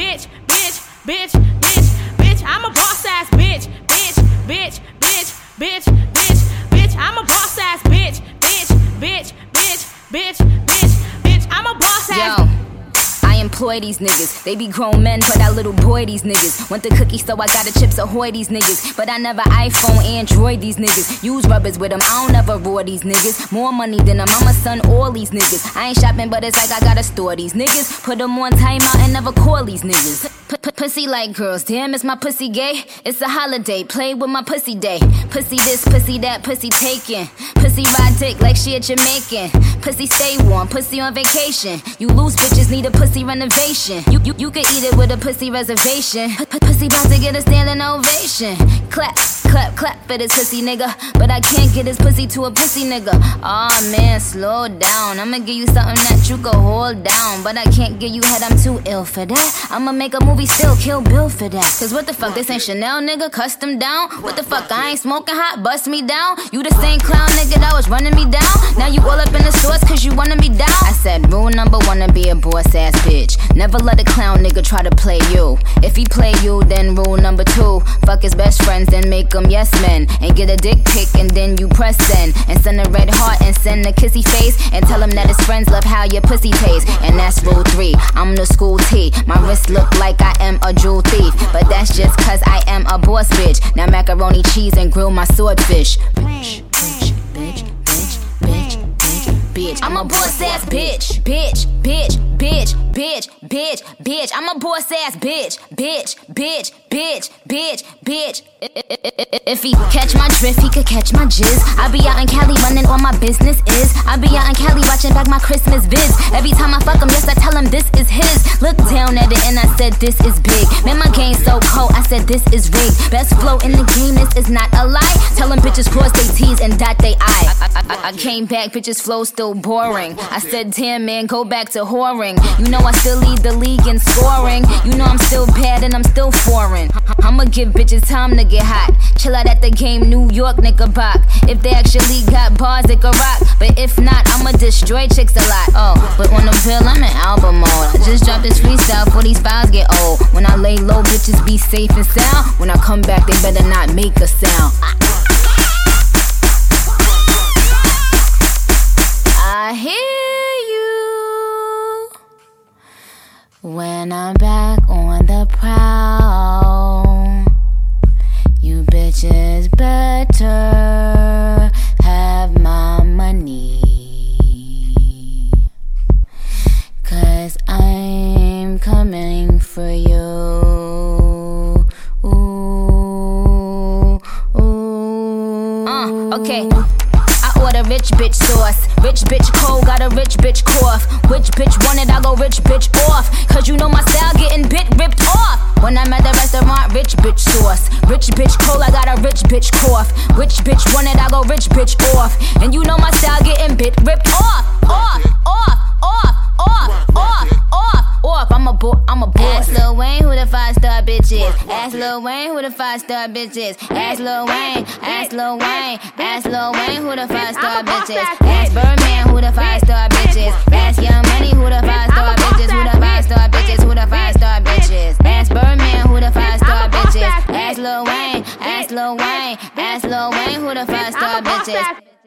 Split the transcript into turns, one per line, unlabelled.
bitch, bitch, bitch, bitch, bitch. I'm a boss ass bitch, bitch, bitch, bitch, bitch, bitch, bitch. I'm a boss ass bitch, bitch, bitch, bitch, bitch, bitch, bitch. I'm a boss ass.
I employ these niggas. They be grown men, but I little boy these niggas. Want the cookie, so I got a Chips Ahoy these niggas. But I never iPhone, Android these niggas. Use rubbers with them, I don't ever roar these niggas. More money than a mama, son, all these niggas. I ain't shopping, but it's like I gotta store these niggas. Put them on timeout and never call these niggas. Pussy like girls, damn, is my pussy gay? It's a holiday, play with my pussy day. Pussy this, pussy that, pussy taken. Pussy ride dick like she a Jamaican. Pussy stay warm, pussy on vacation. You loose bitches need a pussy renovation. You could eat it with a pussy reservation. Pussy about to get a standing ovation. Clap, clap, clap for this pussy nigga. But I can't get this pussy to a pussy nigga. Aw man, slow down. I'ma give you something that you can hold down. But I can't give you head, I'm too ill for that. I'ma make a movie still, Kill Bill for that. Cause what the fuck, this ain't Chanel nigga, custom down. What the fuck, I ain't smoking hot, bust me down. You the same clown nigga that was running me down. Now you all up in the stores cause you wanna be down. I said rule number one to be a boss ass bitch. Never let a clown nigga try to play you. If he play you, then rule number two, fuck his best friends, then make them yes men. And get a dick pic and then you press send. And send a red heart and send a kissy face. And tell him that his friends love how your pussy tastes. And that's rule 3, I'm the school T. My wrist look like I am a jewel thief. But that's just cause I am a boss bitch. Now macaroni cheese and grill my swordfish. Bitch, bitch, bitch, bitch, bitch, bitch, bitch. I'm a boss ass bitch, bitch, bitch, bitch, bitch, bitch, bitch. I'm a boss ass bitch, bitch, bitch, bitch, bitch, bitch. If he catch my drift, he could catch my jizz. I be out in Cali running all my business is. I be out in Cali watching back my Christmas vids. Every time I fuck him, yes, I tell him this is his. Look down at it and I said this is big. Man, my game so cold, I said this is rigged. Best flow in the game, this is not a lie. Tell them bitches cross they T's and dot they I came back, bitches flow still boring. I said damn man, go back to whoring. You know I still lead the league in scoring. You know I'm still bad and I'm still foreign. I'ma give bitches time to get hot. Chill out at the game, New York, Knickerbock. If they actually got bars, they can rock. But if not, I'ma destroy chicks a lot. Oh, but on the pill, I'm in album mode. I just dropped this freestyle before these files get old. When I lay low, bitches be safe and sound. When I come back, they better not make a sound. I hear you when I'm back on the prowl. You bitches better have my money, cause I'm coming for you. Ooh, ooh. Okay. Order rich bitch sauce. Rich bitch cold, got a rich bitch cough. Which bitch want it, I go rich bitch off. Cause you know my style getting ripped off. When I'm at the restaurant, rich bitch sauce. Rich bitch cold, I got a rich bitch cough. Which bitch want it, I go rich bitch off. And you know my style getting ripped off. Off, off, off, off, off, off, off. I'm a boss. Ask Lil Wayne who the 5-star bitch is. Ask Lil Wayne who the 5-star bitch is. Ask Lil Wayne, ask Lil Wayne, ask Lil Wayne who the 5-star bitch is. Ask Birdman who the 5-star bitch is. Ask Young Money who the 5-star bitch is. Who the 5-star bitch is. Who the 5-star bitch is. Ask Birdman who the 5-star bitch is. Ask Lil Wayne, ask Lil Wayne, ask Lil Wayne who the 5-star bitch is.